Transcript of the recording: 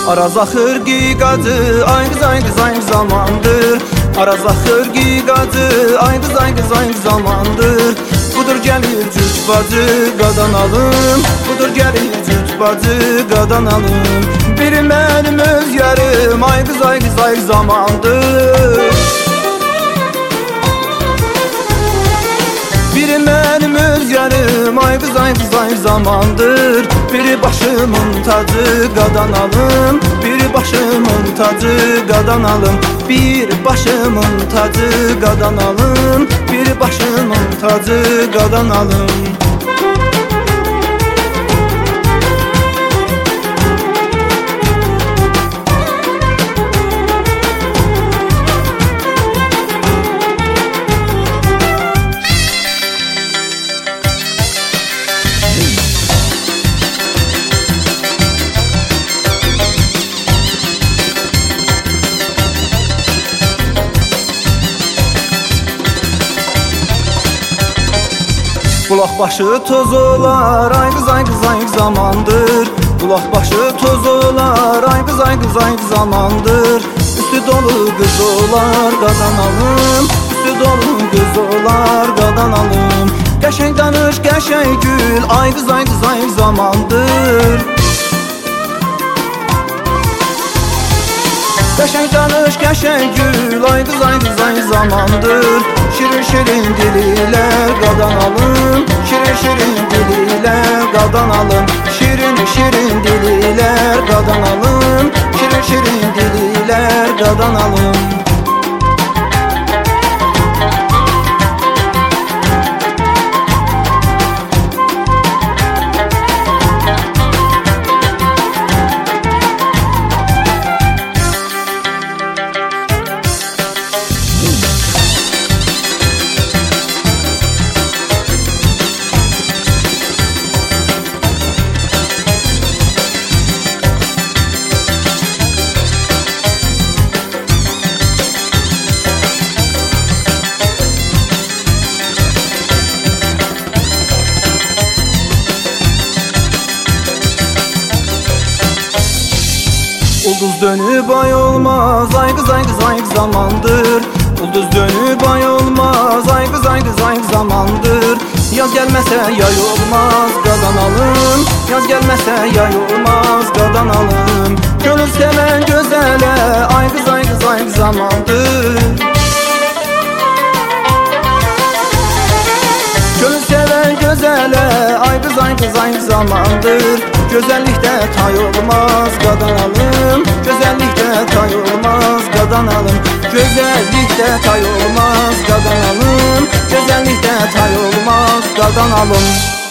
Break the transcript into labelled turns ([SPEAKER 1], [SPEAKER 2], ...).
[SPEAKER 1] Araz axır giqacı, ay qız ay qız ay zamandır. Araz axır giqacı, ay qız ay qız ay zamandır. Budur gəlir cüt bacı, qadan alım. Budur gəlir cüt bacı, qadan alım. Biri mənim öz yarım, ay qız ay qız ay zamandır. Biri mənim öz yarım, ay qız ay qız ay zamandır. Biri başımın tacı, qadan alım. Biri başımın tacı, qadan alım. Bir başımın tacı, qadan alım. Bir başımın tacı, qadan alım. Bulaq başı toz olar, ay qız ay qız ay zamandır. Bulaq başı toz olar, ay qız ay qız ay zamandır. Üstü dolu qız olar, qadan alım. Üstü dolu qız olar, qadan alım. Qəşəng danış, qəşəng gül, ay qız ay qız ay zamandır. Qəşəng danış, qəşəng gül, ay qız ay qız ay zamandır. Şirin şirin diliyle qadan alım. Şirin şirin diliyle qadan alım. Şirin şirin diliyle qadan alım. Şirin şirin diliyle qadan alım. Ulduz dönüp ay olmaz, ay qız ay qız ay zamandır. Ulduz dönüp ay olmaz, ay qız ay qız ay zamandır. Yaz gelmese yay olmaz, qadan alım. Yaz gelmese yay olmaz, qadan alım. Gönül seven gözələ, ay qız ay qız ay zamandır. Gönül seven gözələ, ay qız ay qız ay zamandır. Gözəllikdə tay olmaz, qadan alım. Gözəllikdə tay olmaz, qadan alım. Gözəllikdə tay olmaz, qadan alım. Gözəllikdə tay olmaz, qadan alım.